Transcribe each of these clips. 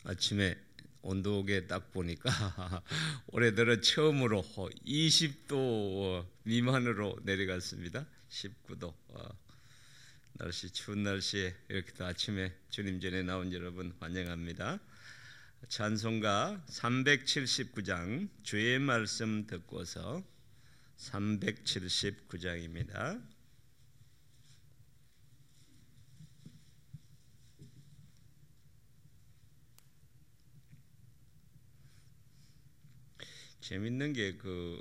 아침에 온도계 딱 보니까 올해 들어 처음으로 20도 미만으로 내려갔습니다. 19도. 날씨 추운 날씨에 이렇게 또 아침에 주님 전에 나온 여러분 환영합니다. 찬송가 379장 주의 말씀 듣고서 379장입니다. 재밌는 게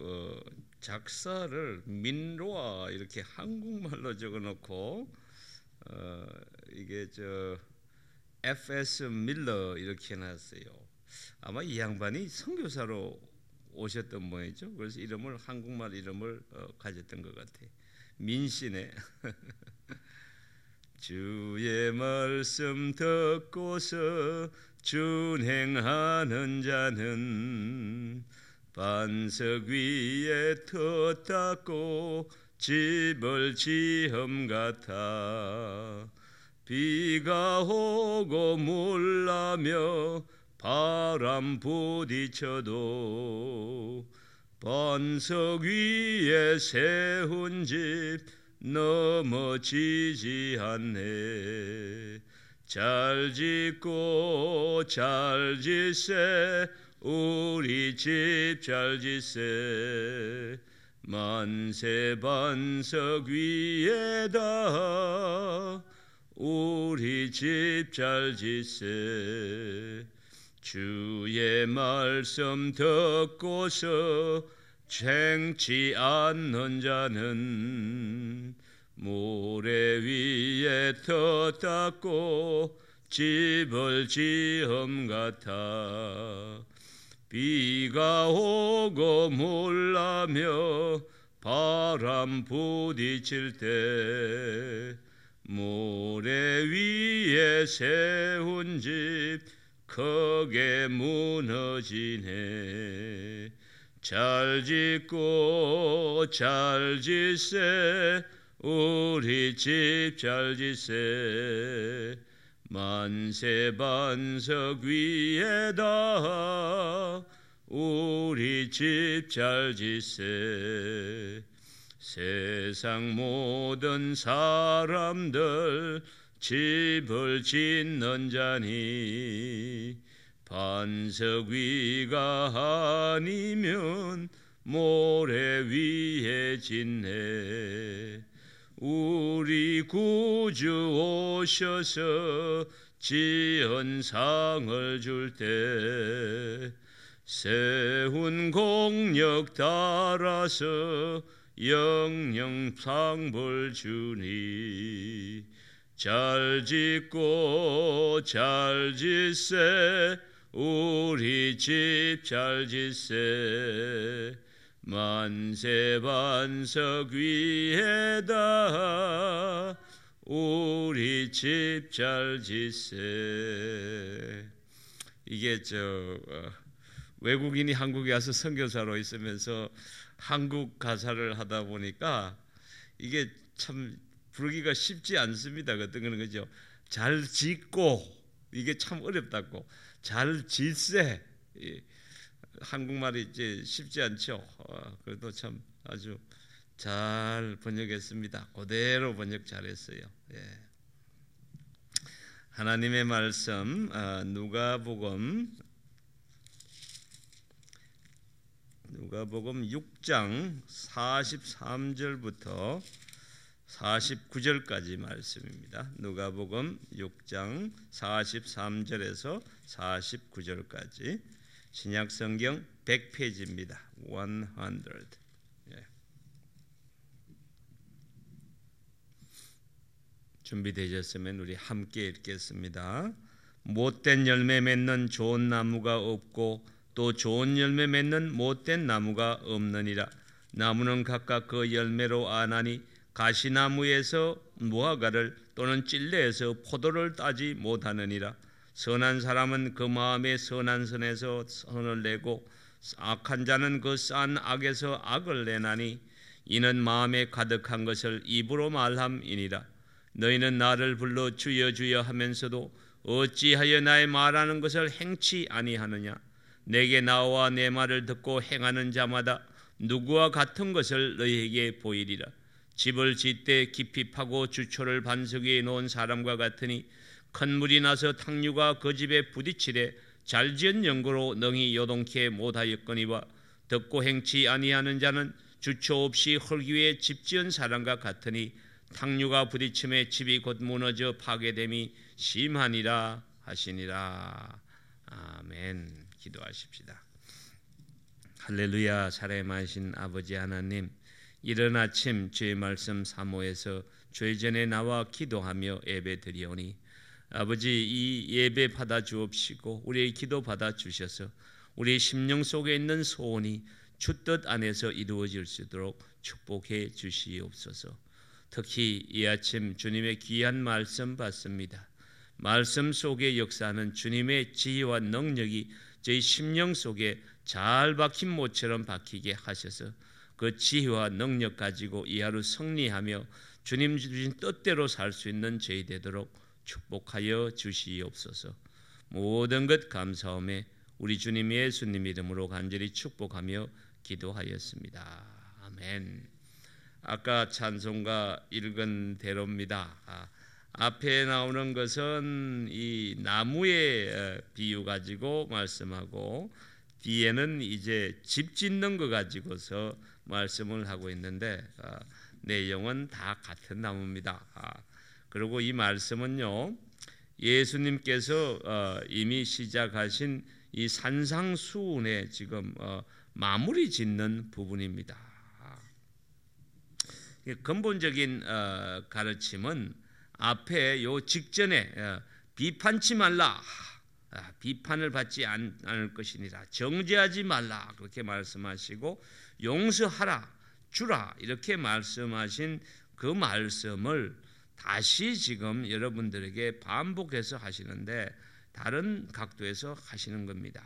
작사를 민로아 이렇게 한국말로 적어놓고 이게 F.S. 밀러 이렇게 해놨어요. 아마 이 양반이 선교사로 오셨던 모양이죠. 그래서 이름을 한국말 이름을 가졌던 것 같아. 민씨네. 주의 말씀 듣고서 준행하는 자는 반석 위에 터 닦고 집을 지음 같아. 비가 오고 물나며 바람 부딪혀도 반석 위에 세운 집 넘어지지 않네. 잘 짓고 잘 짓세 우리 집 잘 짓세. 만세 반석 위에다 우리 집 잘 짓세. 주의 말씀 듣고서 쟁취 않는 자는 모래 위에 터 닦고 집을 지음 같아. 비가 오고 물나며 바람 부딪힐 때 모래 위에 세운 집 크게 무너지네. 잘 짓고 잘 짓세 우리 집 잘 짓세. 만세 반석 위에다 우리 집 잘 짓세. 세상 모든 사람들 집을 짓는 자니 반석 위가 아니면 모래 위에 짓네. 우리 구주 오셔서 지은 상을 줄 때 세운 공력 따라서 영영 상을 주니. 잘 짓고 잘 짓세 우리 집 잘 짓세. 만세 반석 위에다 우리 집 잘 짓세. 이게 외국인이 한국에 와서 선교사로 있으면서 한국 가사를 하다 보니까 이게 참 부르기가 쉽지 않습니다. 어떤 거는 그죠? 잘 짓고 이게 참 어렵다고. 잘 짓세. 한국말이 이제 쉽지 않죠. 그래도 참 아주 잘 번역했습니다. 그대로 번역 잘했어요. 예. 하나님의 말씀 누가복음 6장 43절부터 49절까지 말씀입니다. 누가복음 6장 43절에서 49절까지 신약성경 100페이지입니다. 100. 예. 준비되셨으면 우리 함께 읽겠습니다. 못된 열매 맺는 좋은 나무가 없고 또 좋은 열매 맺는 못된 나무가 없느니라. 나무는 각각 그 열매로 아나니 가시나무에서 무화과를 또는 찔레에서 포도를 따지 못하느니라. 선한 사람은 그 마음에 선한 선에서 선을 내고 악한 자는 그 싼 악에서 악을 내나니 이는 마음에 가득한 것을 입으로 말함이니라. 너희는 나를 불러 주여 주여 하면서도 어찌하여 나의 말하는 것을 행치 아니하느냐? 내게 나와 내 말을 듣고 행하는 자마다 누구와 같은 것을 너희에게 보이리라. 집을 짓되 깊이 파고 주초를 반석 위에 놓은 사람과 같으니 큰 물이 나서 탕류가 그 집에 부딪히되 잘 지은 연고로 능히 요동케 못하였거니와 듣고 행치 아니하는 자는 주초 없이 흙 위에 집 지은 사람과 같으니 탕류가 부딪힘에 집이 곧 무너져 파괴됨이 심하니라 하시니라. 아멘. 기도하십시다. 할렐루야. 살아계신 아버지 하나님, 이른 아침 주의 말씀 사모해서 주의 전에 나와 기도하며 예배드리오니 아버지, 이 예배 받아 주옵시고 우리의 기도 받아 주셔서 우리 심령 속에 있는 소원이 주 뜻 안에서 이루어질 수 있도록 축복해 주시옵소서. 특히 이 아침 주님의 귀한 말씀 받습니다. 말씀 속에 역사하는 주님의 지혜와 능력이 저희 심령 속에 잘 박힌 못처럼 박히게 하셔서 그 지혜와 능력 가지고 이 하루 승리하며 주님 주신 뜻대로 살 수 있는 저희 되도록 축복하여 주시옵소서. 모든 것 감사하며 우리 주님 예수님 이름으로 간절히 축복하며 기도하였습니다. 아멘. 아까 찬송가 읽은 대로입니다. 앞에 나오는 것은 이 나무의 비유 가지고 말씀하고 뒤에는 이제 집 짓는 거 가지고서 말씀을 하고 있는데 내용은 다 같은 나무입니다. 그리고 이 말씀은요, 예수님께서 이미 시작하신 이 산상수훈의 지금 마무리 짓는 부분입니다. 근본적인 가르침은 앞에 요 직전에 비판치 말라, 비판을 받지 않을 것이니라, 정죄하지 말라 그렇게 말씀하시고 용서하라, 주라 이렇게 말씀하신 그 말씀을 다시 지금 여러분들에게 반복해서 하시는데 다른 각도에서 하시는 겁니다.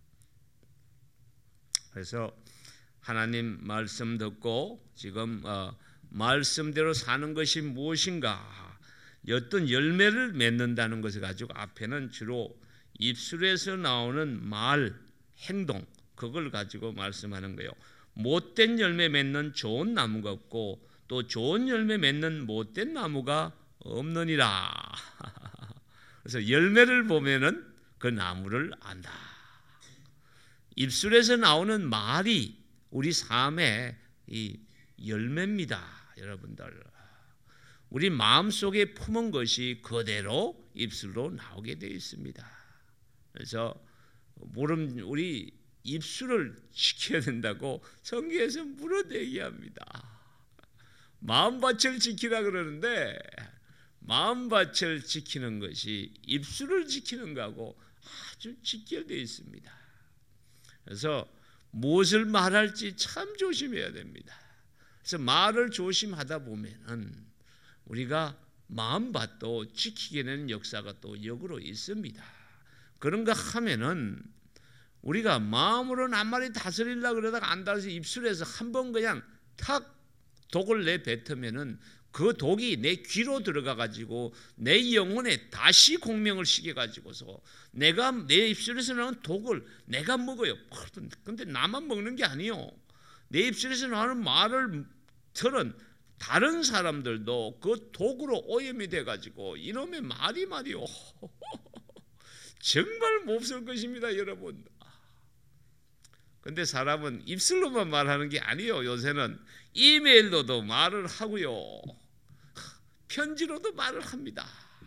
그래서 하나님 말씀 듣고 지금 말씀대로 사는 것이 무엇인가, 어떤 열매를 맺는다는 것을 가지고 앞에는 주로 입술에서 나오는 말, 행동, 그걸 가지고 말씀하는 거예요. 못된 열매 맺는 좋은 나무가 없고 또 좋은 열매 맺는 못된 나무가 없느니라. 그래서 열매를 보면은 그 나무를 안다. 입술에서 나오는 말이 우리 삶의 이 열매입니다, 여러분들. 우리 마음속에 품은 것이 그대로 입술로 나오게 되어 있습니다. 그래서 우리 입술을 지켜야 된다고 성경에서 물어 얘기합니다. 마음밭을 지키라 그러는데 마음밭을 지키는 것이 입술을 지키는 것하고 아주 직결되어 있습니다. 그래서 무엇을 말할지 참 조심해야 됩니다. 그래서 말을 조심하다 보면은 우리가 마음밭도 지키게 되는 역사가 또 역으로 있습니다. 그런가 하면은 우리가 마음으로 낱말이 다스리려고 그러다가 안 다스려서 입술에서 한번 그냥 탁 독을 내뱉으면은 그 독이 내 귀로 들어가 가지고 내 영혼에 다시 공명을 시켜 가지고서 내가 내 입술에서 나오는 독을 내가 먹어요. 근데 나만 먹는 게 아니요. 내 입술에서 나오는 말을 들은 다른 사람들도 그 독으로 오염이 돼 가지고 이놈의 말이 말이요. 정말 몹쓸 것입니다, 여러분. 근데 사람은 입술로만 말하는 게 아니에요. 요새는 이메일로도 말을 하고요, 편지로도 말을 합니다.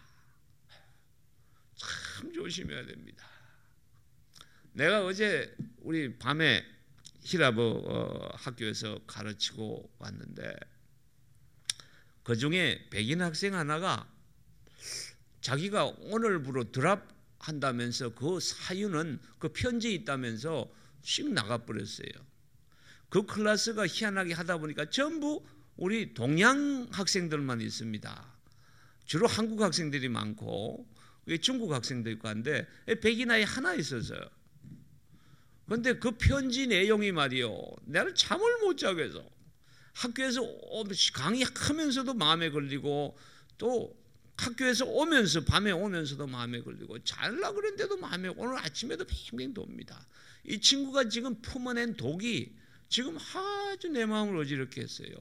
참 조심해야 됩니다. 내가 어제 우리 밤에 히라브 학교에서 가르치고 왔는데 그 중에 백인 학생 하나가 자기가 오늘부로 드랍한다면서 그 사유는 그 편지에 있다면서 씩 나가버렸어요. 그 클래스가 희한하게 하다 보니까 전부 우리 동양 학생들만 있습니다. 주로 한국 학생들이 많고 중국 학생도 있고 한데 백인 아이 하나 있었어요. 그런데 그 편지 내용이 말이요, 나를 잠을 못 자게 해서 학교에서 강의하면서도 마음에 걸리고 또 학교에서 오면서 밤에 오면서도 마음에 걸리고 자려고 그랬는데도 마음에 오늘 아침에도 뱅뱅 돕니다. 이 친구가 지금 품어낸 독이 지금 아주 내 마음을 어지럽게 했어요.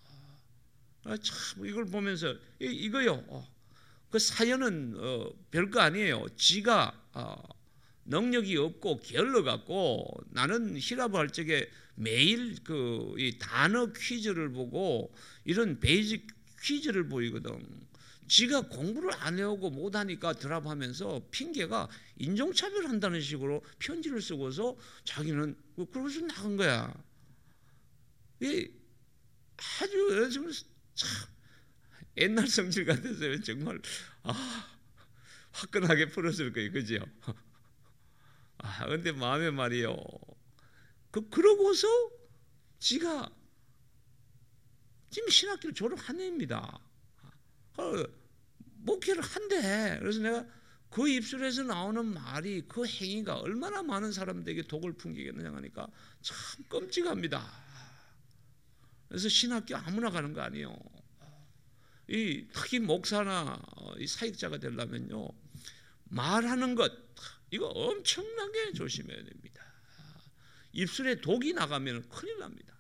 참 이걸 보면서 이거요. 그 사연은 별거 아니에요. 지가 능력이 없고 게을러 갖고 나는 히라브 할 적에 매일 이 단어 퀴즈를 보고 이런 베이직 퀴즈를 보이거든. 지가 공부를 안 해오고 못하니까 드랍하면서 핑계가 인종차별한다는 식으로 편지를 쓰고서 자기는 그러고서 나간 거야. 아주 참 옛날 성질 같아서요. 정말 화끈하게 풀었을 거예요. 그죠? 근데 마음에 말이요. 그러고서 지가 지금 신학교를 졸업한 애입니다. 목회를 한대. 그래서 내가 그 입술에서 나오는 말이 그 행위가 얼마나 많은 사람들에게 독을 풍기겠느냐 하니까 참 끔찍합니다. 그래서 신학교 아무나 가는 거 아니에요. 특히 목사나 사역자가 되려면요 말하는 것 이거 엄청나게 조심해야 됩니다. 입술에 독이 나가면 큰일 납니다.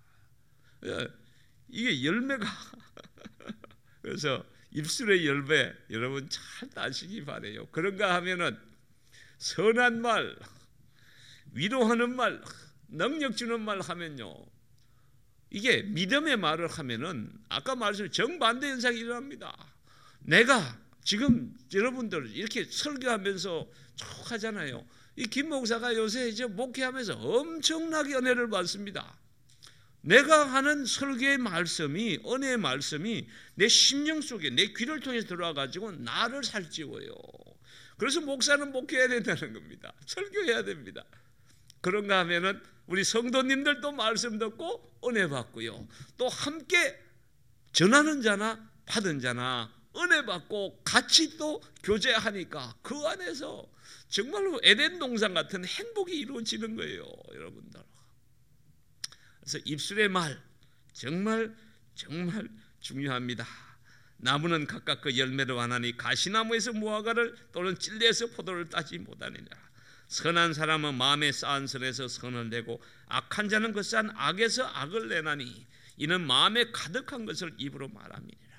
이게 열매가 그래서 입술의 열매 여러분 잘 따시기 바래요. 그런가 하면은 선한 말, 위로하는 말, 능력 주는 말 하면요 이게 믿음의 말을 하면은 아까 말씀드린 정반대 현상이 일어납니다. 내가 지금 여러분들 이렇게 설교하면서 쭉 하잖아요. 이 김 목사가 요새 이제 목회하면서 엄청나게 은혜를 받습니다. 내가 하는 설교의 말씀이 은혜의 말씀이 내 심령 속에 내 귀를 통해서 들어와 가지고 나를 살찌워요. 그래서 목사는 목회해야 된다는 겁니다. 설교해야 됩니다. 그런가 하면은 우리 성도님들도 말씀 듣고 은혜 받고요. 또 함께 전하는 자나 받은 자나 은혜 받고 같이 또 교제하니까 그 안에서 정말로 에덴 동산 같은 행복이 이루어지는 거예요, 여러분들. 그래서 입술의 말 정말 중요합니다. 나무는 각각 그 열매로 하나니 가시나무에서 무화과를 또는 찔레에서 포도를 따지 못하느니라. 선한 사람은 마음에 쌓은 선에서 선을 내고 악한 자는 그 쌓은 악에서 악을 내나니 이는 마음에 가득한 것을 입으로 말함이니라.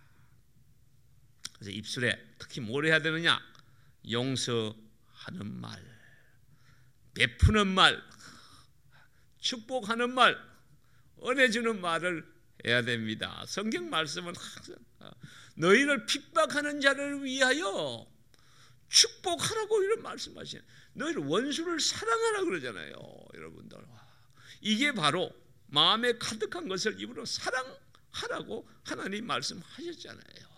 그래서 입술에 특히 뭘 해야 되느냐? 용서하는 말, 베푸는 말, 축복하는 말, 은혜 주는 말을 해야 됩니다. 성경 말씀은 항상 너희를 핍박하는 자를 위하여 축복하라고 이런 말씀하시는, 너희를 원수를 사랑하라 그러잖아요, 여러분들. 이게 바로 마음에 가득한 것을 입으로 사랑하라고 하나님 말씀하셨잖아요.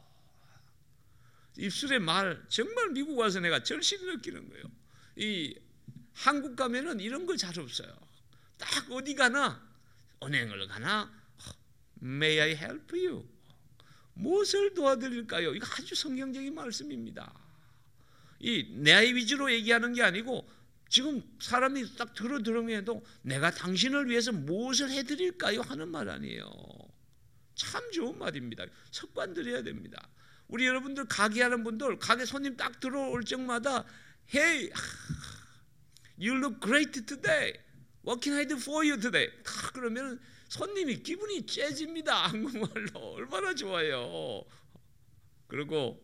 입술의 말 정말 미국 와서 내가 절실히 느끼는 거예요. 이 한국 가면은 이런 거 잘 없어요. 딱 어디 가나 은행을 가나 May I help you? 무엇을 도와드릴까요? 이거 아주 성경적인 말씀입니다. 이 내 위주로 얘기하는 게 아니고 지금 사람이 딱 들으면도 내가 당신을 위해서 무엇을 해드릴까요? 하는 말 아니에요. 참 좋은 말입니다. 습관 들여야 됩니다. 우리 여러분들 가게 하는 분들 가게 손님 딱 들어올 적마다 Hey, you look great today. What can I do for you today? 딱 그러면 손님이 기분이 째집니다. 한국말로 얼마나 좋아요. 그리고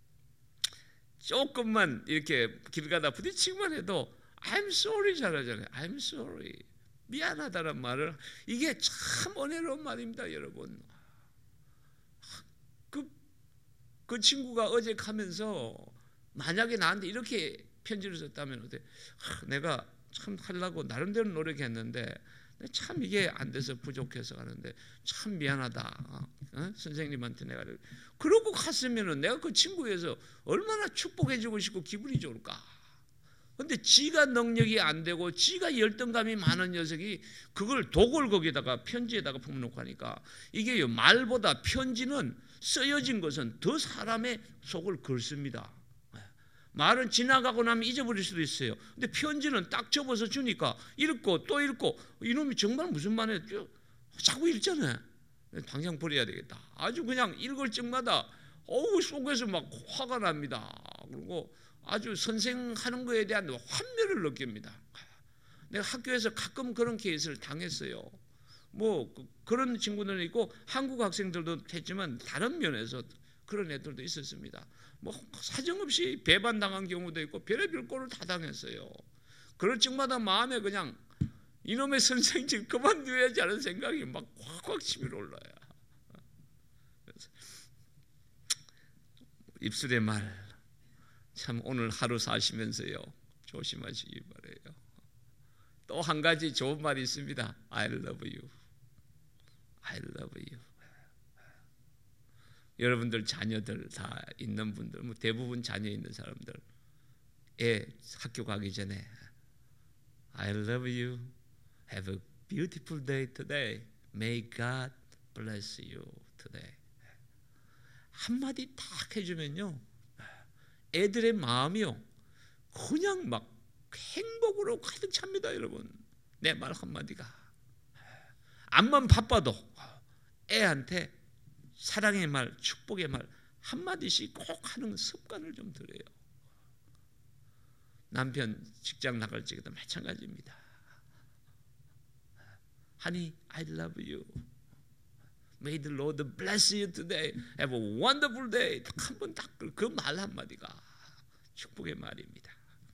조금만 이렇게 길 가다 부딪히기만 해도 I'm sorry 잘하잖아요. I'm sorry. 미안하다는 말을, 이게 참 은혜로운 말입니다, 여러분. 그 친구가 어제 가면서 만약에 나한테 이렇게 편지를 썼다면 어때? 내가 참 하려고 나름대로 노력했는데 참 이게 안 돼서 부족해서 가는데 참 미안하다. 선생님한테 내가 그러고 갔으면은 내가 그 친구에서 얼마나 축복해주고 싶고 기분이 좋을까. 근데 지가 능력이 안 되고 지가 열등감이 많은 녀석이 그걸 독을 거기다가 편지에다가 품어놓고 하니까 이게요, 말보다 편지는 쓰여진 것은 더 사람의 속을 긁습니다. 말은 지나가고 나면 잊어버릴 수도 있어요. 근데 편지는 딱 접어서 주니까 읽고 또 읽고 이놈이 정말 무슨 말이에요? 자꾸 읽잖아요. 당장 버려야 되겠다. 아주 그냥 읽을 적마다 속에서 막 화가 납니다. 그리고 아주 선생하는 거에 대한 환멸을 느낍니다. 내가 학교에서 가끔 그런 케이스를 당했어요. 뭐 그런 친구들은 있고 한국 학생들도 했지만 다른 면에서 그런 애들도 있었습니다. 뭐 사정없이 배반당한 경우도 있고 별의별 꼴을 다 당했어요. 그럴 적마다 마음에 그냥 이놈의 선생님 그만둬야지 하는 생각이 막 확확 치밀어 올라요. 입술의 말 참 오늘 하루 사시면서요 조심하시기 바라요. 또 한 가지 좋은 말이 있습니다. I love you. I love you. 여러분들 자녀들 다 있는 분들, 뭐 대부분 자녀 있는 사람들, 학교 가기 전에 I love you. Have a beautiful day today. May God bless you today. 한마디 딱 해주면요, 애들의 마음이요 그냥 막 행복으로 가득 찹니다. 여러분, 내 말 한마디가 암만 바빠도 애한테 사랑의 말, 축복의 말 한마디씩 꼭 하는 습관을 좀 들여요. 남편 직장 나갈 적에도 마찬가지입니다. Honey, I love you. May the Lord bless you today. Have a wonderful day. 한 번 딱 그 말 한마디가 축복의 말입니다.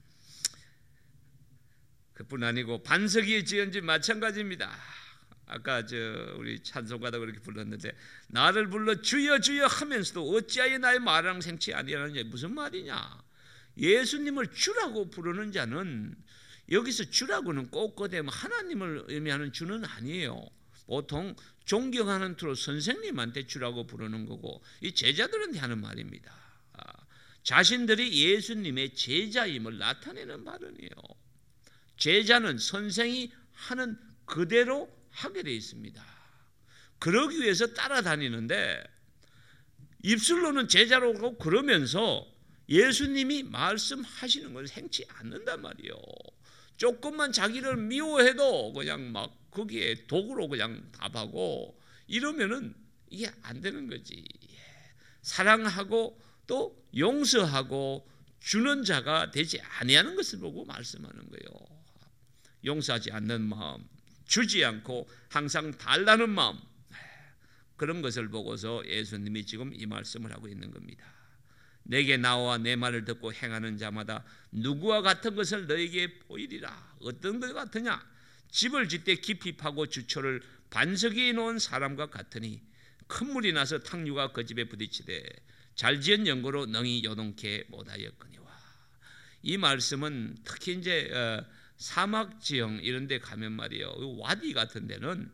그뿐 아니고 반석 위에 지은지 마찬가지입니다. 아까 우리 찬송가도 그렇게 불렀는데 나를 불러 주여 주여 하면서도 어찌하여 나의 말랑 생치 아니하느냐. 무슨 말이냐? 예수님을 주라고 부르는 자는 여기서 주라고는 꼭 하나님을 의미하는 주는 아니에요. 보통 존경하는 투로 선생님한테 주라고 부르는 거고 이 제자들한테 하는 말입니다. 자신들이 예수님의 제자임을 나타내는 발언이에요. 제자는 선생이 하는 그대로 하게 되어 있습니다. 그러기 위해서 따라다니는데 입술로는 제자라고 그러면서 예수님이 말씀하시는 걸 행치 않는단 말이에요. 조금만 자기를 미워해도 그냥 막 거기에 도구로 그냥 답하고 이러면은 이게 안 되는 거지. 사랑하고 또 용서하고 주는 자가 되지 아니하는 것을 보고 말씀하는 거예요. 용서하지 않는 마음, 주지 않고 항상 달라는 마음, 그런 것을 보고서 예수님이 지금 이 말씀을 하고 있는 겁니다. 내게 나와 내 말을 듣고 행하는 자마다 누구와 같은 것을 너에게 보이리라. 어떤 것 같으냐? 집을 짓되 깊이 파고 주초를 반석 위에 놓은 사람과 같으니 큰 물이 나서 탕류가 그 집에 부딪히되 잘 지은 연고로 능히 요동케 못하였거니와. 이 말씀은 특히 이제 사막 지형 이런 데 가면 말이에요, 와디 같은 데는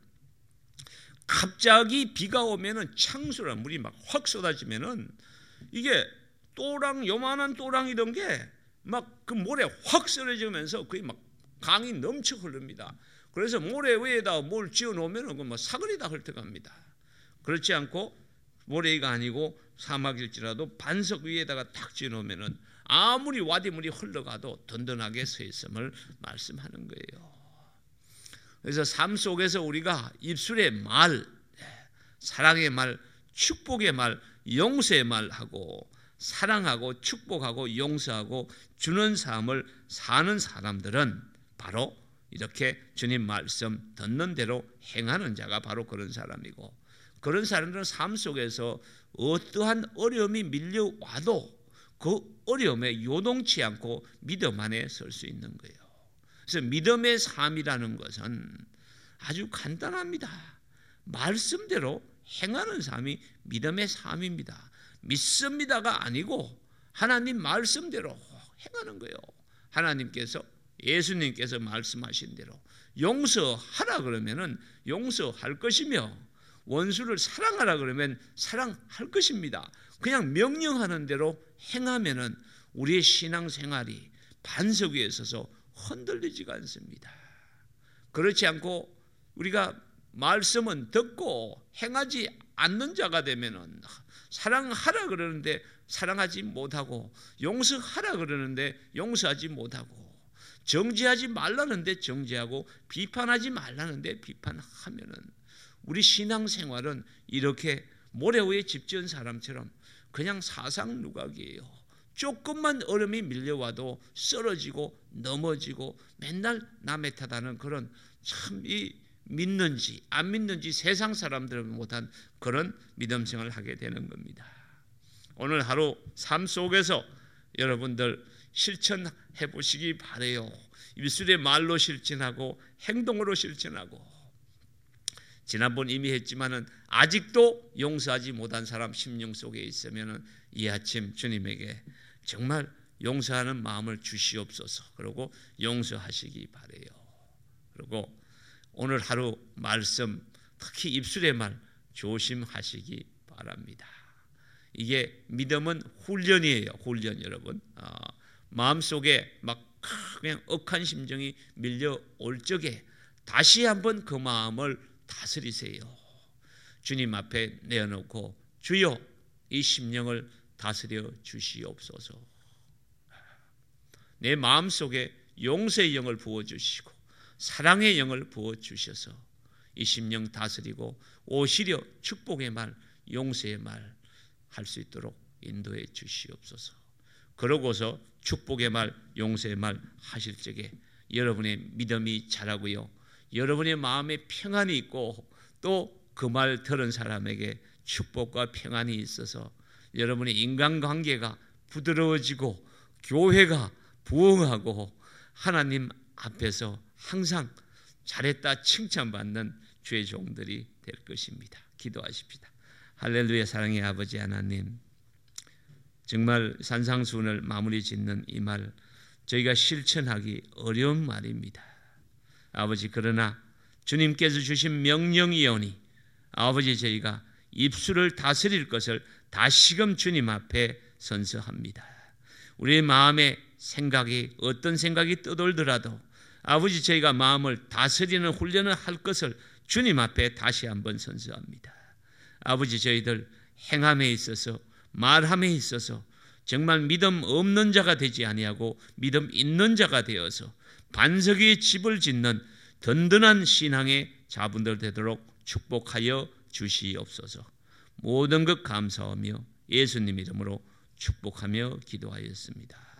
갑자기 비가 오면은 창수라 물이 막 확 쏟아지면은 이게 요만한 또랑이던 게 막 그 모래 확 쏟아지면서 거의 막 강이 넘쳐 흐릅니다. 그래서 모래 위에다 뭘 지어 놓으면 그 사거리 다 헐떡합니다. 그렇지 않고 모래가 아니고 사막일지라도 반석 위에다가 딱 지어 놓으면은 아무리 와디물이 흘러가도 든든하게 서 있음을 말씀하는 거예요. 그래서 삶 속에서 우리가 입술의 말, 사랑의 말, 축복의 말, 용서의 말하고 사랑하고 축복하고 용서하고 주는 삶을 사는 사람들은 바로 이렇게 주님 말씀 듣는 대로 행하는 자가 바로 그런 사람이고, 그런 사람들은 삶 속에서 어떠한 어려움이 밀려와도 그 어려움에 요동치 않고 믿음 안에 설 수 있는 거예요. 그래서 믿음의 삶이라는 것은 아주 간단합니다. 말씀대로 행하는 삶이 믿음의 삶입니다. 믿습니다가 아니고 하나님 말씀대로 행하는 거예요. 하나님께서 예수님께서 말씀하신 대로 용서하라 그러면은 용서할 것이며 원수를 사랑하라 그러면 사랑할 것입니다. 그냥 명령하는 대로 행하면은 우리의 신앙생활이 반석 위에 서서 흔들리지가 않습니다. 그렇지 않고 우리가 말씀은 듣고 행하지 않는 자가 되면은 사랑하라 그러는데 사랑하지 못하고 용서하라 그러는데 용서하지 못하고 정죄하지 말라는데 정죄하고 비판하지 말라는데 비판하면은 우리 신앙생활은 이렇게 모래 위에 집 지은 사람처럼 그냥 사상누각이에요. 조금만 얼음이 밀려와도 쓰러지고 넘어지고 맨날 남의 탓하는 그런, 참 이 믿는지 안 믿는지 세상 사람들은 못한 그런 믿음 생활을 하게 되는 겁니다. 오늘 하루 삶 속에서 여러분들 실천해 보시기 바라요. 입술의 말로 실천하고 행동으로 실천하고. 지난번 이미 했지만은 아직도 용서하지 못한 사람 심령 속에 있으면은 이 아침 주님에게 정말 용서하는 마음을 주시옵소서. 그리고 용서하시기 바라요. 그리고 오늘 하루 말씀, 특히 입술의 말 조심하시기 바랍니다. 이게 믿음은 훈련이에요. 훈련. 여러분, 마음속에 막 그냥 억한 심정이 밀려올 적에 다시 한번 그 마음을 다스리세요. 주님 앞에 내어놓고 주여 이 심령을 다스려 주시옵소서. 내 마음속에 용서의 영을 부어주시고 사랑의 영을 부어주셔서 이 심령 다스리고 오히려 축복의 말, 용서의 말 할 수 있도록 인도해 주시옵소서. 그러고서 축복의 말, 용서의 말 하실 적에 여러분의 믿음이 자라고요, 여러분의 마음에 평안이 있고 또 그 말 들은 사람에게 축복과 평안이 있어서 여러분의 인간관계가 부드러워지고 교회가 부흥하고 하나님 앞에서 항상 잘했다 칭찬받는 주의 종들이 될 것입니다. 기도하십시다. 할렐루야. 사랑의 아버지 하나님, 정말 산상수훈을 마무리 짓는 이 말 저희가 실천하기 어려운 말입니다. 아버지, 그러나 주님께서 주신 명령이오니 아버지, 저희가 입술을 다스릴 것을 다시금 주님 앞에 선서합니다. 우리의 마음에 생각이 어떤 생각이 떠돌더라도 아버지, 저희가 마음을 다스리는 훈련을 할 것을 주님 앞에 다시 한번 선서합니다. 아버지, 저희들 행함에 있어서 말함에 있어서 정말 믿음 없는 자가 되지 아니하고 믿음 있는 자가 되어서 반석 위에 집을 짓는 든든한 신앙의 자분들 되도록 축복하여 주시옵소서. 모든 것 감사하며 예수님 이름으로 축복하며 기도하였습니다.